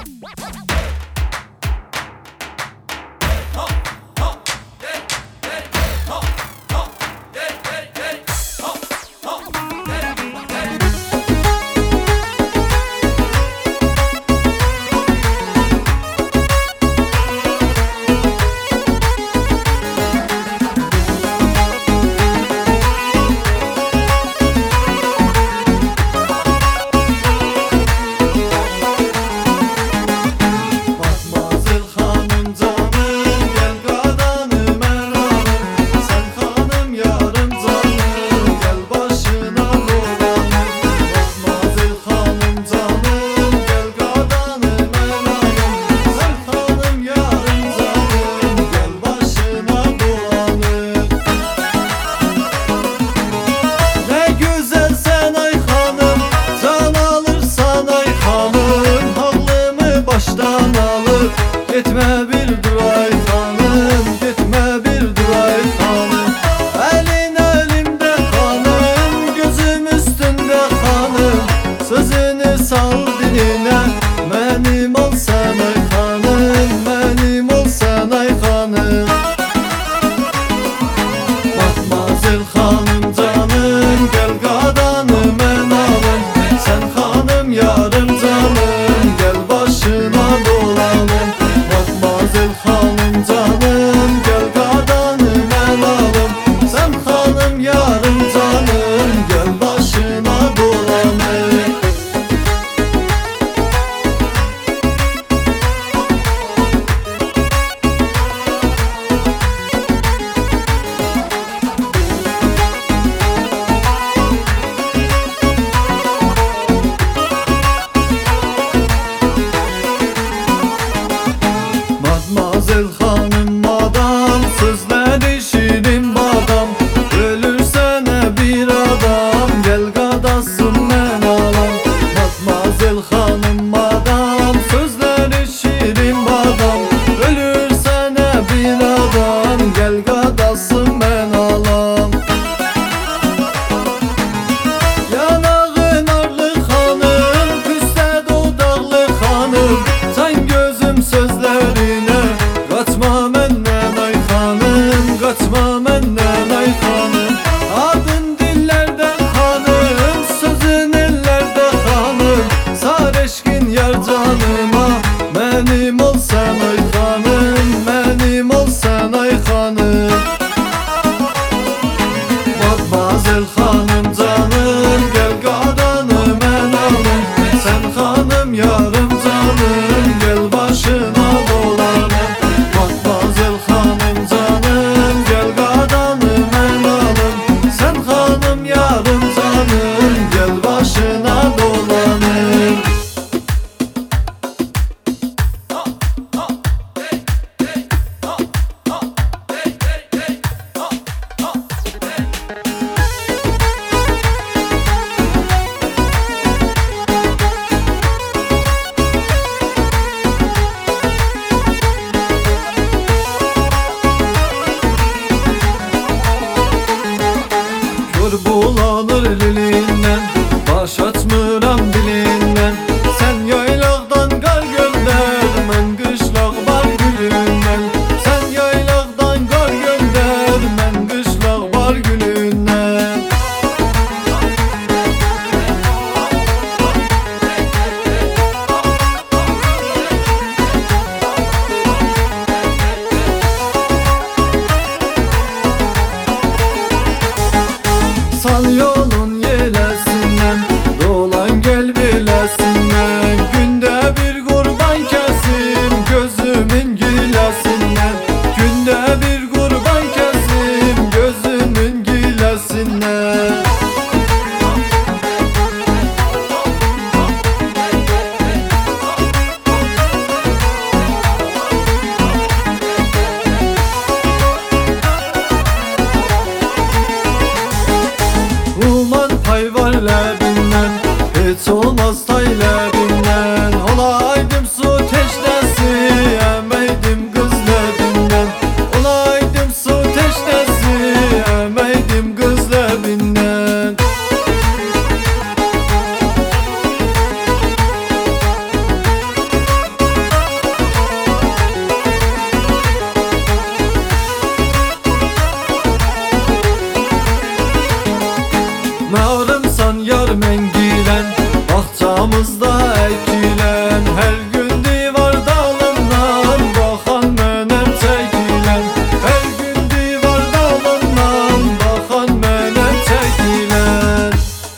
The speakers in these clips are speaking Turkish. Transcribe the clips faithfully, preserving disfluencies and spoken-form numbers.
Gitme bir duray hanım, gitme bir duray hanım. Elin elimde hanım, gözüm üstünde hanım. Sözünü sal diline, benim ol sen ay hanım, benim ol sen ay hanım. Matmazel hanım canım, gel qadanım en alım. Sen hanım yarım canım, gel başına dolanım. Matmazel hanım canım, gel qadanım en alım. Sen hanım yarım canım, gel başına dolanım. Matmazel hanım madam, sözleri şirin badam. Ölürsene bir adam, gel qadasın men alam. Matmazel hanım madam, sözleri şirin badam. Ölürsene bir adam, gel qadasın men alam. Yanağın arlı hanım, püste dodaqlı hanım. Sen gözüm sözlerine kaçma menden ay hanım, kaçma menden ay hanım. Adın dillerde hanım, sözün ellerde hanım. Sar eşkin yar canıma, benim ol sen ay hanım, benim ol sen ay hanım. Matmazel hanım canım, gel qadanım en alım. Sen hanım yarım canım, gel başına dolanım. Matmazel hanım canım, gel qadanım en alım. Sen hanım yarım canım, gel başına dolanım. Ovamızda ekilen, her gün divar dalından bakan menem çekilen, her gün divar dalından bakan menem çekilen.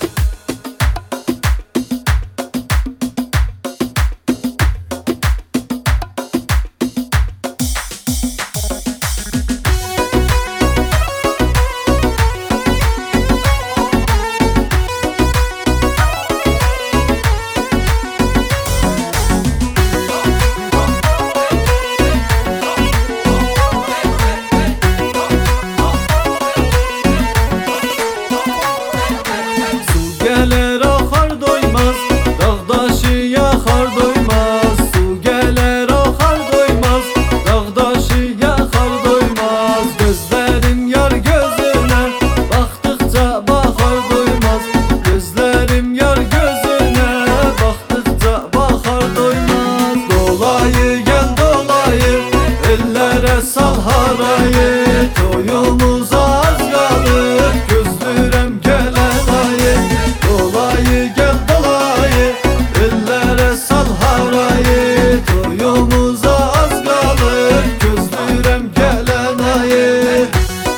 Gelir akar doymaz, dağdaşı yakar doymaz. Su gelir akar doymaz, dağdaşı yakar doymaz. Gözlerim yar gözüne, baktıkça bakar doymaz. Gözlerim yar gözüne, baktıkça bakar doymaz. Dolayı gel dolayı, ellere sal harayı. Toyumuza az kalır, gözlürem gelen ayı. Dolayı gel dolayı, ellere sal harayı. Toyumuza az kalır, gözlürem gelen ayı.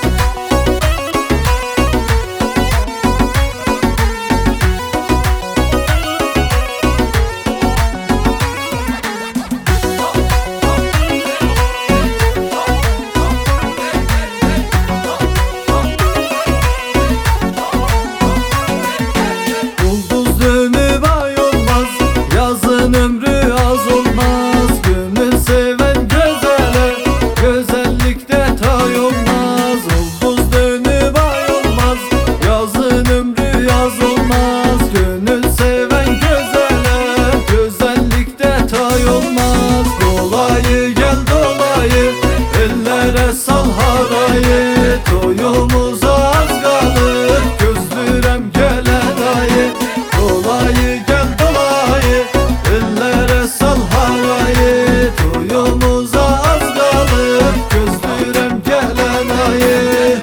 Ulduz dönüp ay olmaz, yazın ömrü az olmaz. Gönül seven güzele, güzellikte tay olmaz. Ulduz dönüp ay olmaz, yazın ömrü yaz olmaz. Gönül seven güzele, güzellikte tay olmaz. Dolayı gel dolayı, ellere sal harayı. Toyumuza az kalır, gözlürem gelen ayı. Dolayı gel dolayı, ellere sal harayı. Toyumuza az kalır, gözlürem gelen ayı.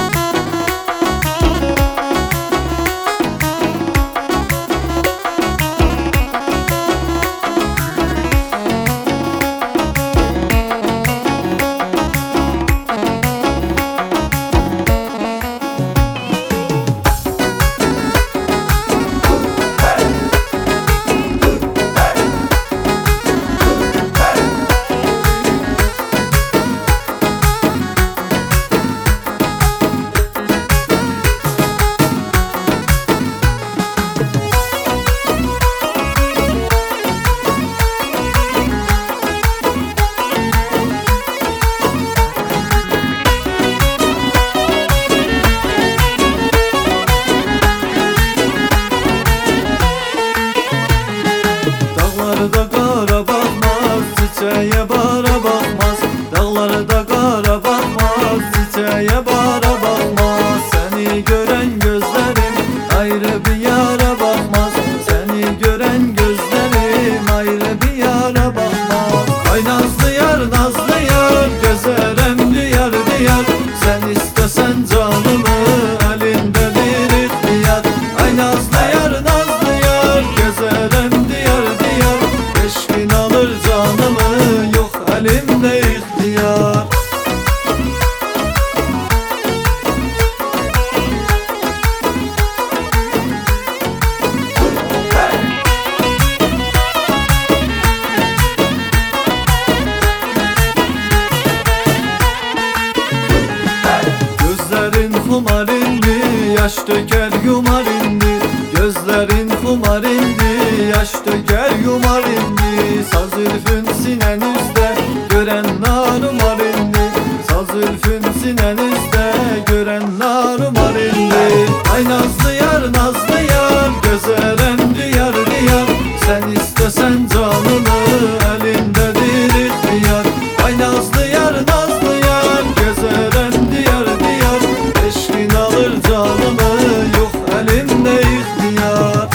Dağlarda kara bakmaz, çiçeğe bara bakmaz. Dağlarda kara bakmaz, çiçeğe bara bakmaz. Seni gören gözlerim ayrı bir yara bakmaz. Seni gören gözlerim ayrı bir yara bakmaz. Ay nazlı yar nazlı yar, gözerem diyar diyar. Sen istesen canımı, elinde bir ihtiyar. Ay nazlı yar nazlı yar, gözerem diyar diyar. Eşkin alır canımı, yok elimde ihtiyar. Gözlerin kumar indi, yaş döker yumar indi. Gözlerin kumar indi, yaş döker yumar indi. Saz zülfün sinenizde, gören narumar indi. Saz zülfün sinenizde, gören narumar indi. Ay nazlı yar nazlı yar, gözerem diyar diyar. Sen istesen canımı, elindedir ihtiyar. Ay nazlı yar nazlı yar, gözerem diyar diyar. Eşkin alır canımı, yok elimde ihtiyar.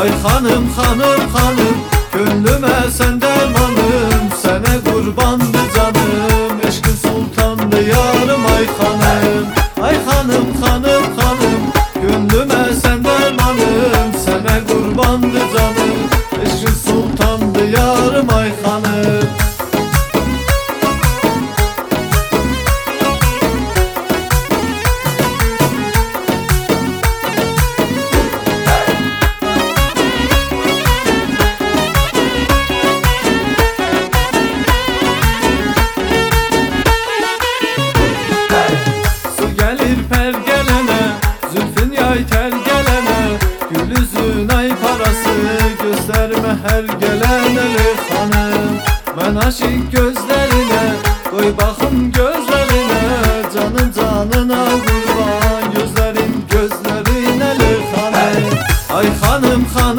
Ay hanım hanım hanım, gönlüme sen dermanım, sana kurbandı canım, eşkin sultandı yarım ay hanım. Ay hanım hanım hanım, gönlüme sen dermanım, sana kurbandı canım, eşkin sultandı yarım ay hanım. Ay tel gelene, gül yüzün ay parası, gösterme her gelene hanım. Ben aşık gözlerine, koy bakım gözlerine, canın canına kurban, gözlerin gözlerine hanım. Ay hanım hanım